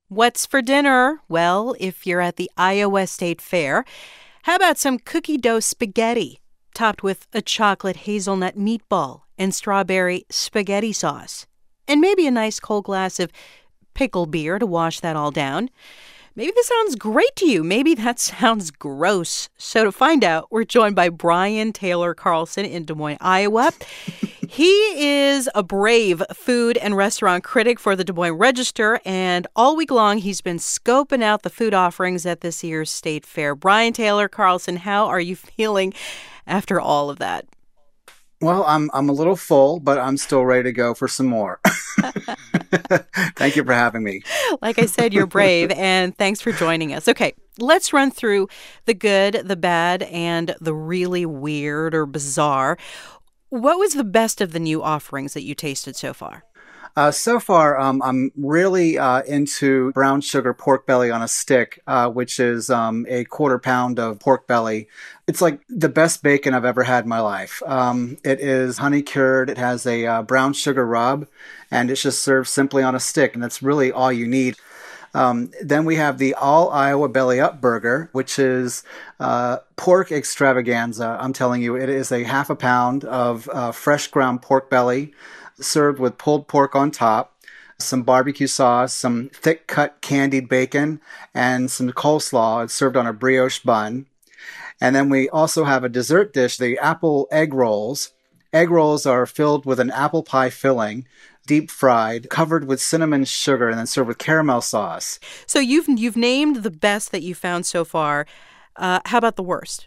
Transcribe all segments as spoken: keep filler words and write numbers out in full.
What's for dinner? Well, if you're at the Iowa State Fair, how about some cookie dough spaghetti topped with a chocolate hazelnut meatball and strawberry spaghetti sauce? And maybe a nice cold glass of pickle beer to wash that all down. Maybe this sounds great to you. Maybe that sounds gross. So to find out, we're joined by Brian Taylor Carlson in Des Moines, Iowa. He is a brave food and restaurant critic for the Des Moines Register, and all week long he's been scoping out the food offerings at this year's state fair. Brian Taylor Carlson, how are you feeling after all of that? Well, I'm I'm a little full, but I'm still ready to go for some more. Thank you for having me. Like I said, you're brave, and thanks for joining us. Okay, let's run through the good, the bad, and the really weird or bizarre. What was the best of the new offerings that you tasted so far? Uh, so far, um, I'm really uh, into brown sugar pork belly on a stick, uh, which is um, a quarter pound of pork belly. It's like the best bacon I've ever had in my life. Um, it is honey cured. It has a uh, brown sugar rub, and it's just served simply on a stick, and that's really all you need. Um, then we have the All Iowa Belly Up Burger, which is uh, pork extravaganza. I'm telling you, it is a half a pound of uh, fresh ground pork belly, served with pulled pork on top, some barbecue sauce, some thick cut candied bacon, and some coleslaw. It's served on a brioche bun. And then we also have a dessert dish, the apple egg rolls. Egg rolls are filled with an apple pie filling, deep fried, covered with cinnamon sugar, and then served with caramel sauce. So you've you've named the best that you found so far. Uh, how about the worst?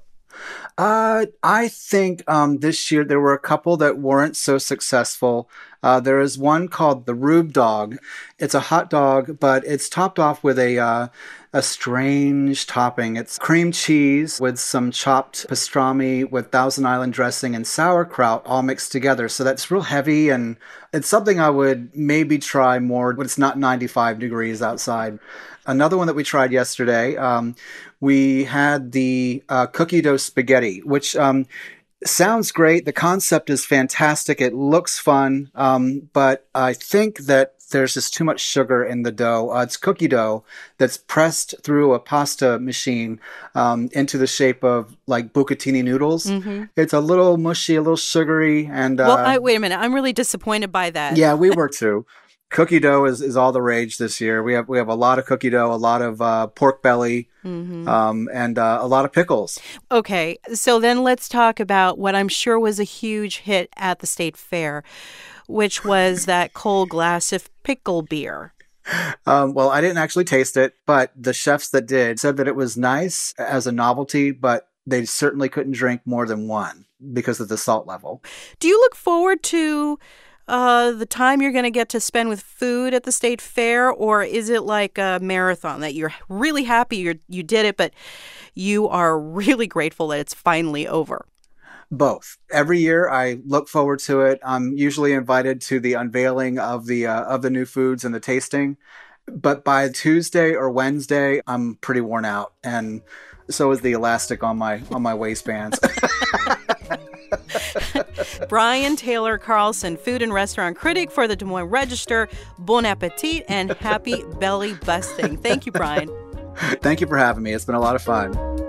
Uh, I think um, this year there were a couple that weren't so successful. Uh, there is one called the Rube Dog. It's a hot dog, but it's topped off with a uh, a strange topping. It's cream cheese with some chopped pastrami with Thousand Island dressing and sauerkraut all mixed together. So that's real heavy, and it's something I would maybe try more when it's not ninety-five degrees outside. Another one that we tried yesterday, um, we had the uh, cookie dough spaghetti, which um, sounds great. The concept is fantastic. It looks fun, um, but I think that there's just too much sugar in the dough. Uh, it's cookie dough that's pressed through a pasta machine um, into the shape of like bucatini noodles. Mm-hmm. It's a little mushy, a little sugary. And uh, well, I, wait a minute. I'm really disappointed by that. Yeah, we were too. Cookie dough is, is all the rage this year. We have we have a lot of cookie dough, a lot of uh, pork belly, mm-hmm. um, and uh, a lot of pickles. Okay, so then let's talk about what I'm sure was a huge hit at the state fair, which was that cold glass of pickle beer. Um, well, I didn't actually taste it, but the chefs that did said that it was nice as a novelty, but they certainly couldn't drink more than one because of the salt level. Do you look forward to Uh, the time you're going to get to spend with food at the state fair, or is it like a marathon that you're really happy you you did it, but you are really grateful that it's finally over? Both. Every year I look forward to it. I'm usually invited to the unveiling of the uh, of the new foods and the tasting, but by Tuesday or Wednesday I'm pretty worn out, and so is the elastic on my on my waistbands. Brian Taylor Carlson, food and restaurant critic for the Des Moines Register. Bon appetit and happy belly busting. Thank you, Brian. Thank you for having me. It's been a lot of fun.